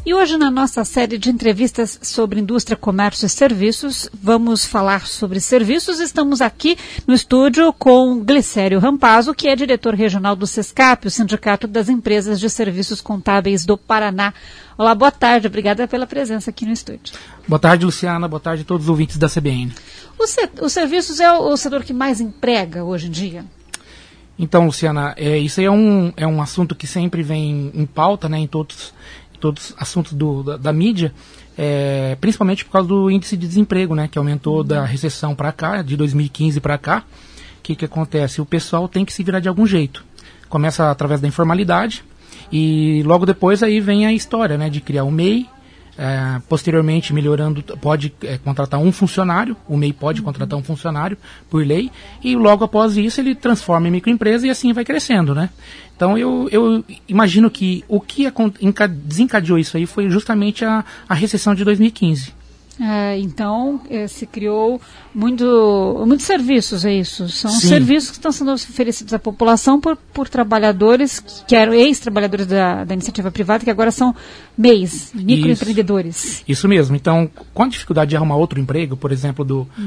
E hoje, na nossa série de entrevistas sobre indústria, comércio e serviços, vamos falar sobre serviços. Estamos aqui no estúdio com Glicério Rampazzo, que é diretor regional do SESCAP, o Sindicato das Empresas de Serviços Contábeis do Paraná. Olá, boa tarde. Obrigada pela presença aqui no estúdio. Boa tarde, Luciana. Boa tarde a todos os ouvintes da CBN. Os serviços é o setor que mais emprega hoje em dia? Então, Luciana, isso aí é um assunto que sempre vem em pauta, né, em todos os assuntos da mídia, principalmente por causa do índice de desemprego, né, que aumentou da recessão para cá, de 2015 para cá. O que acontece? O pessoal tem que se virar de algum jeito. Começa através da informalidade e logo depois aí vem a história, né, de criar o MEI. Posteriormente, melhorando, pode contratar um funcionário, o MEI pode contratar um funcionário por lei, e logo após isso ele transforma em microempresa e assim vai crescendo, né? Então eu imagino que o que desencadeou isso aí foi justamente a recessão de 2015. Então, se criou muitos serviços, é isso? São Sim. Serviços que estão sendo oferecidos à população por trabalhadores que eram ex-trabalhadores da iniciativa privada, que agora são MEIs, microempreendedores. Isso mesmo. Então, com a dificuldade de arrumar outro emprego, por exemplo,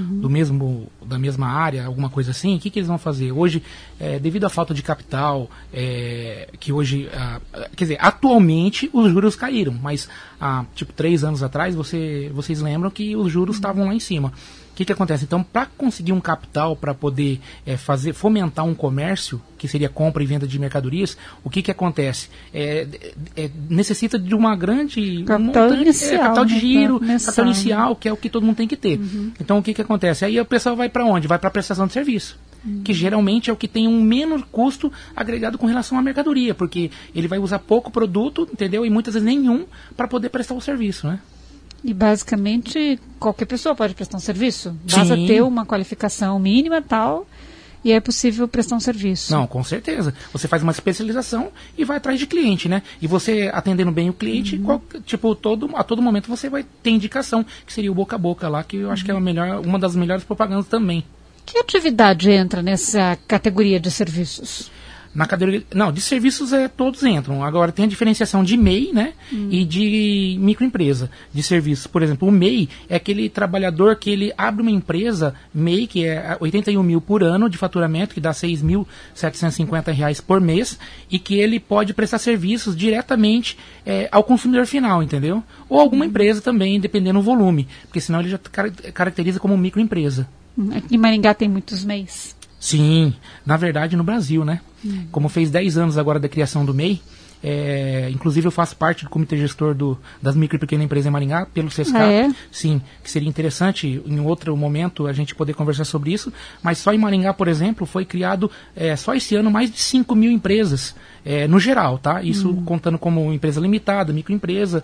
da mesma área, alguma coisa assim, o que eles vão fazer? Hoje, devido à falta de capital, que hoje, quer dizer, atualmente os juros caíram, mas há, 3 anos atrás, vocês lembram que os juros estavam lá em cima. O que acontece? Então, para conseguir um capital para poder fomentar um comércio, que seria compra e venda de mercadorias, o que acontece? Necessita de uma grande capital inicial, capital de giro, capital inicial, que é o que todo mundo tem que ter. Então, o que acontece? Aí o pessoal vai para onde? Vai para a prestação de serviço, que geralmente é o que tem um menor custo agregado com relação à mercadoria, porque ele vai usar pouco produto, entendeu? E muitas vezes nenhum para poder prestar o serviço, né? E basicamente qualquer pessoa pode prestar um serviço. Basta Sim. ter uma qualificação mínima e tal, e é possível prestar um serviço. Não, com certeza. Você faz uma especialização e vai atrás de cliente, né? E você atendendo bem o cliente, a todo momento você vai ter indicação, que seria o boca a boca lá, que eu acho que é uma das melhores propagandas também. Que atividade entra nessa categoria de serviços? Na categoria, não, de serviços todos entram. Agora tem a diferenciação de MEI, né, e de microempresa de serviços. Por exemplo, o MEI é aquele trabalhador que ele abre uma empresa, MEI, que é 81 mil por ano de faturamento, que dá R$6.750 por mês, e que ele pode prestar serviços diretamente ao consumidor final, entendeu? Ou alguma empresa também, dependendo do volume, porque senão ele já caracteriza como microempresa. Aqui em Maringá tem muitos MEIs. Sim, na verdade no Brasil, né? Como fez 10 anos agora da criação do MEI, inclusive eu faço parte do comitê gestor das micro e pequena empresa em Maringá, pelo SESCAP. Sim, que seria interessante em outro momento a gente poder conversar sobre isso, mas só em Maringá, por exemplo, foi criado só esse ano mais de 5 mil empresas, no geral, tá? Isso contando como empresa limitada, microempresa,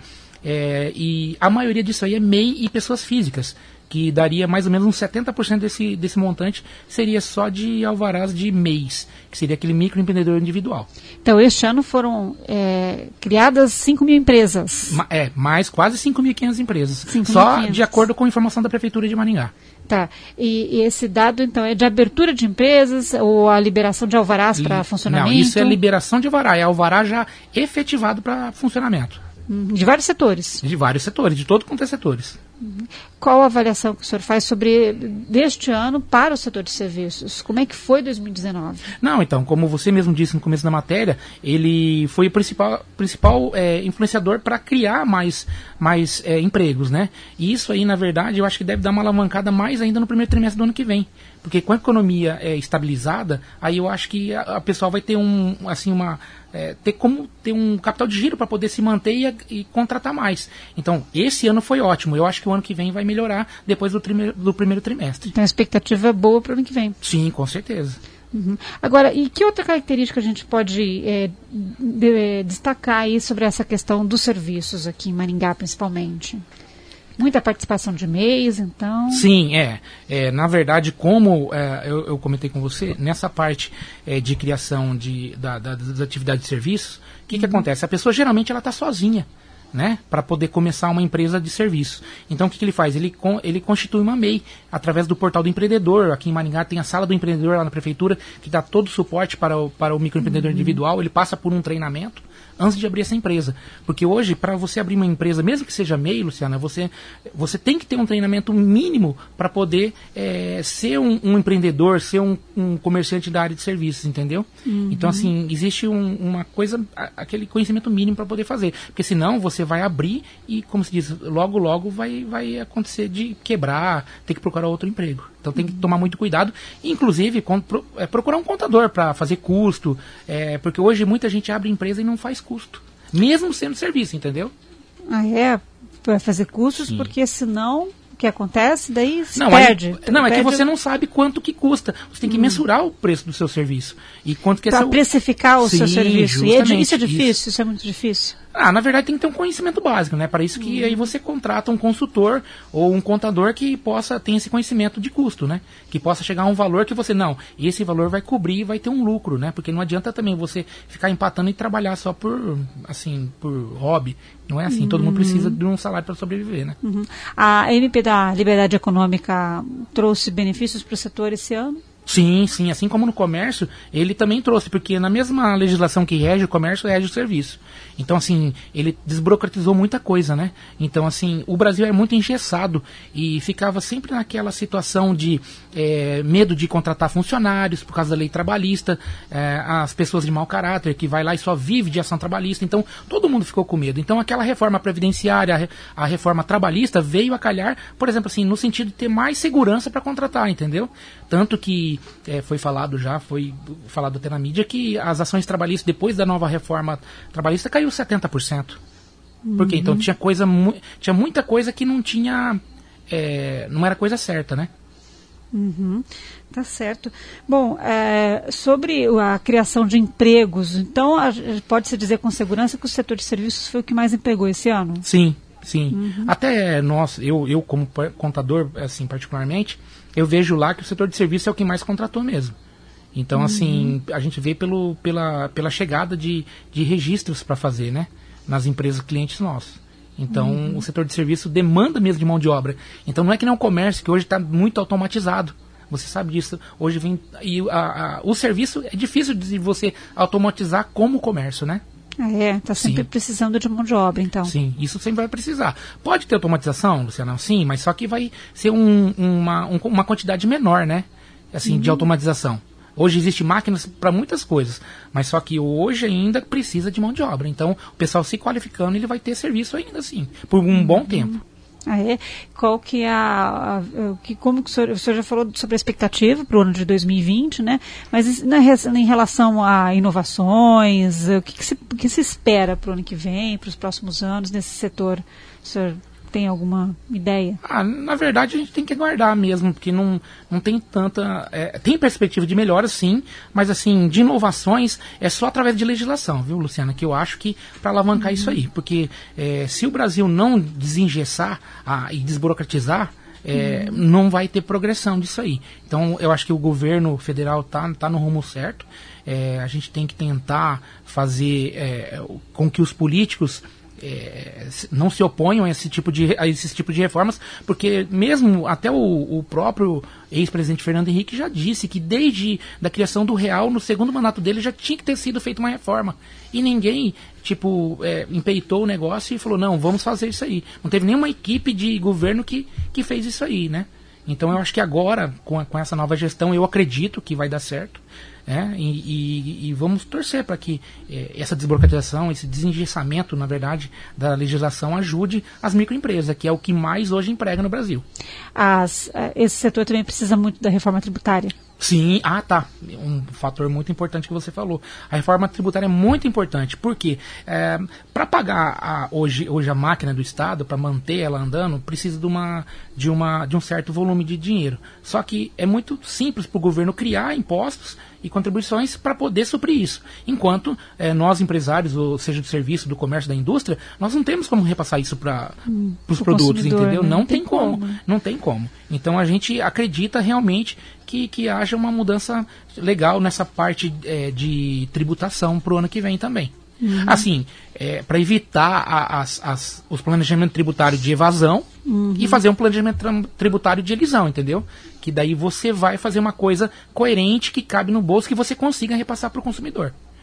e a maioria disso aí é MEI e pessoas físicas, que daria mais ou menos uns 70% desse montante, seria só de alvarás de MEIs, que seria aquele microempreendedor individual. Então, este ano foram criadas 5 mil empresas. Mais quase 5.500 empresas. 5.500. Só de acordo com a informação da Prefeitura de Maringá. Tá. E esse dado, então, é de abertura de empresas ou a liberação de alvarás para funcionamento? Não, isso é liberação de alvará, é alvará já efetivado para funcionamento. De vários setores? De vários setores, de todo quanto é setores. Qual a avaliação que o senhor faz deste ano para o setor de serviços? Como é que foi 2019? Não, então, como você mesmo disse no começo da matéria, ele foi o principal influenciador para criar mais empregos, né? E isso aí, na verdade, eu acho que deve dar uma alavancada mais ainda no primeiro trimestre do ano que vem. Porque com a economia estabilizada, aí eu acho que a pessoa vai ter ter um capital de giro para poder se manter e contratar mais. Então, esse ano foi ótimo. Eu acho que o ano que vem vai melhorar depois do primeiro trimestre. Então, a expectativa é boa para o ano que vem. Sim, com certeza. Agora, e que outra característica a gente pode destacar aí sobre essa questão dos serviços aqui em Maringá, principalmente? Muita participação de MEIs, então? Sim, na verdade, como eu comentei com você, nessa parte de criação das atividades de serviços, o que acontece? A pessoa geralmente ela está sozinha, né, para poder começar uma empresa de serviço. Então, o que ele faz? Ele constitui uma MEI através do portal do empreendedor. Aqui em Maringá tem a sala do empreendedor lá na prefeitura, que dá todo o suporte para o microempreendedor individual. Ele passa por um treinamento antes de abrir essa empresa. Porque hoje, para você abrir uma empresa, mesmo que seja MEI, Luciana, você tem que ter um treinamento mínimo para poder ser um empreendedor, ser um comerciante da área de serviços, entendeu? Então, assim, existe uma coisa, aquele conhecimento mínimo para poder fazer. Porque senão você vai abrir e, como se diz, logo vai acontecer de quebrar, ter que procurar outro emprego. Então tem que tomar muito cuidado, inclusive procurar um contador para fazer custo, porque hoje muita gente abre empresa e não faz custo, mesmo sendo serviço, entendeu? Para fazer custos, sim. Porque senão o que acontece, daí se não, perde. É que você não sabe quanto que custa. Você tem que mensurar o preço do seu serviço. E quanto que para precificar o seu serviço. E isso é difícil, isso é muito difícil. Na verdade tem que ter um conhecimento básico, né? Para isso que aí você contrata um consultor ou um contador que ter esse conhecimento de custo, né? Que possa chegar a um valor que você, esse valor vai cobrir e vai ter um lucro, né? Porque não adianta também você ficar empatando e trabalhar só por hobby. Não é assim, todo mundo precisa de um salário para sobreviver, né? A MP da Liberdade Econômica trouxe benefícios para o setor esse ano? Sim, assim como no comércio, ele também trouxe, porque na mesma legislação que rege o comércio, rege o serviço. Então, assim, ele desburocratizou muita coisa, né? Então, assim, o Brasil é muito engessado e ficava sempre naquela situação de medo de contratar funcionários por causa da lei trabalhista, as pessoas de mau caráter que vai lá e só vive de ação trabalhista. Então, todo mundo ficou com medo. Então, aquela reforma previdenciária, a reforma trabalhista veio a calhar, por exemplo, assim, no sentido de ter mais segurança para contratar, entendeu? Tanto que foi falado até na mídia que as ações trabalhistas, depois da nova reforma trabalhista, caiu 70%. Porque então tinha muita coisa que não tinha, não era coisa certa, né? Tá certo. Bom, sobre a criação de empregos, então pode-se dizer com segurança que o setor de serviços foi o que mais empregou esse ano? Sim. Até eu como contador, assim, particularmente, eu vejo lá que o setor de serviço é o que mais contratou mesmo. Então, assim, a gente vê pela chegada de registros para fazer, né? Nas empresas clientes nossos. Então, o setor de serviço demanda mesmo de mão de obra. Então, não é que nem o comércio, que hoje está muito automatizado. Você sabe disso. Hoje vem... o serviço é difícil de você automatizar como o comércio, né? Está sempre precisando de mão de obra, então. Sim, isso sempre vai precisar. Pode ter automatização, Luciana? Sim, mas só que vai ser uma quantidade menor, né? Assim, de automatização. Hoje existem máquinas para muitas coisas, mas só que hoje ainda precisa de mão de obra. Então, o pessoal se qualificando, ele vai ter serviço ainda assim, por um bom tempo. Qual que é como que o senhor já falou sobre a expectativa para o ano de 2020, né? Mas em relação a inovações, o que se espera para o ano que vem, para os próximos anos nesse setor? O senhor tem alguma ideia? Na verdade, a gente tem que aguardar mesmo, porque não tem tanta... tem perspectiva de melhora, sim, mas assim, de inovações é só através de legislação, viu, Luciana? Que eu acho que para alavancar isso aí, porque se o Brasil não desengessar e desburocratizar, não vai ter progressão disso aí. Então, eu acho que o governo federal tá no rumo certo. A gente tem que tentar fazer com que os políticos não se oponham a esse tipo de reformas, porque mesmo até o próprio ex-presidente Fernando Henrique já disse que desde a criação do real, no segundo mandato dele, já tinha que ter sido feita uma reforma. E ninguém, empeitou o negócio e falou, não, vamos fazer isso aí. Não teve nenhuma equipe de governo que fez isso aí, né? Então eu acho que agora, com essa nova gestão, eu acredito que vai dar certo. E vamos torcer para que essa desburocratização, esse desengessamento, na verdade, da legislação ajude as microempresas, que é o que mais hoje emprega no Brasil. Esse setor também precisa muito da reforma tributária? Sim, tá. Um fator muito importante que você falou. A reforma tributária é muito importante, porque para pagar hoje a máquina do Estado, para manter ela andando, precisa de um certo volume de dinheiro. Só que é muito simples para o governo criar impostos e contribuições para poder suprir isso. Enquanto nós, empresários, ou seja do serviço, do comércio, da indústria, nós não temos como repassar isso para os produtos, entendeu? Né? Não tem como. Não tem como. Então a gente acredita realmente que haja uma mudança legal nessa parte de tributação para o ano que vem também. Assim, para evitar os planejamentos tributários de evasão e fazer um planejamento tributário de elisão, entendeu? Que daí você vai fazer uma coisa coerente que cabe no bolso, que você consiga repassar para o consumidor.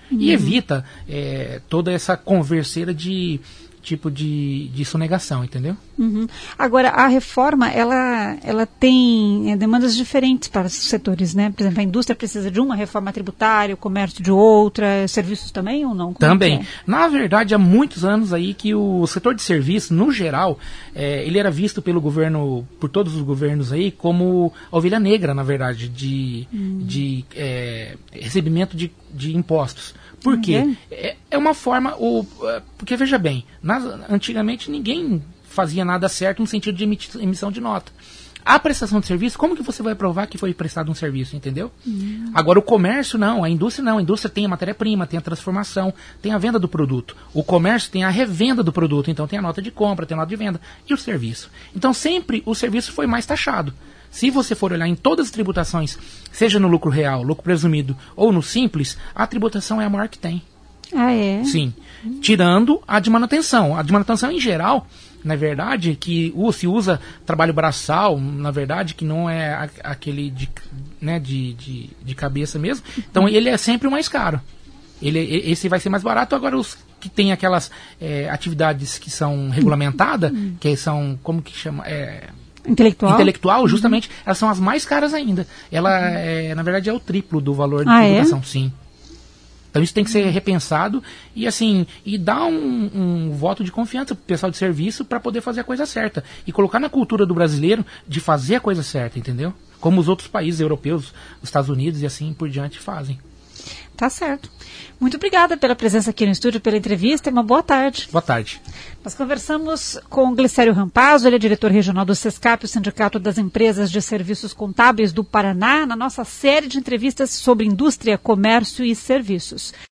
E evita toda essa converseira de sonegação, entendeu? Agora, a reforma, ela tem demandas diferentes para os setores, né? Por exemplo, a indústria precisa de uma reforma tributária, o comércio de outra, serviços também ou não? Como também. Na verdade, há muitos anos aí que o setor de serviços, no geral, ele era visto pelo governo, por todos os governos aí, como a ovelha negra, na verdade, de recebimento de impostos. Por quê? É uma forma... Porque, veja bem, antigamente ninguém fazia nada certo no sentido de emissão de nota. A prestação de serviço, como que você vai provar que foi prestado um serviço, entendeu? Agora, o comércio não, a indústria não. A indústria tem a matéria-prima, tem a transformação, tem a venda do produto. O comércio tem a revenda do produto, então tem a nota de compra, tem a nota de venda. E o serviço? Então, sempre o serviço foi mais taxado. Se você for olhar em todas as tributações, seja no lucro real, lucro presumido ou no simples, a tributação é a maior que tem. Ah, é? Sim. Tirando a de manutenção. A de manutenção, em geral, na verdade, que se usa trabalho braçal, na verdade, que não é aquele de cabeça mesmo. Então, ele é sempre o mais caro. Esse vai ser mais barato. Agora, os que tem aquelas atividades que são regulamentadas, que são, como que chama? Intelectual, justamente, elas são as mais caras ainda. Ela, na verdade, é o triplo do valor de tributação, sim. Então isso tem que ser repensado e assim, e dar um voto de confiança pro pessoal de serviço para poder fazer a coisa certa. E colocar na cultura do brasileiro de fazer a coisa certa, entendeu? Como os outros países europeus, os Estados Unidos e assim por diante fazem. Tá certo. Muito obrigada pela presença aqui no estúdio, pela entrevista e uma boa tarde. Boa tarde. Nós conversamos com o Glicério Rampazzo, ele é diretor regional do SESCAP, o Sindicato das Empresas de Serviços Contábeis do Paraná, na nossa série de entrevistas sobre indústria, comércio e serviços.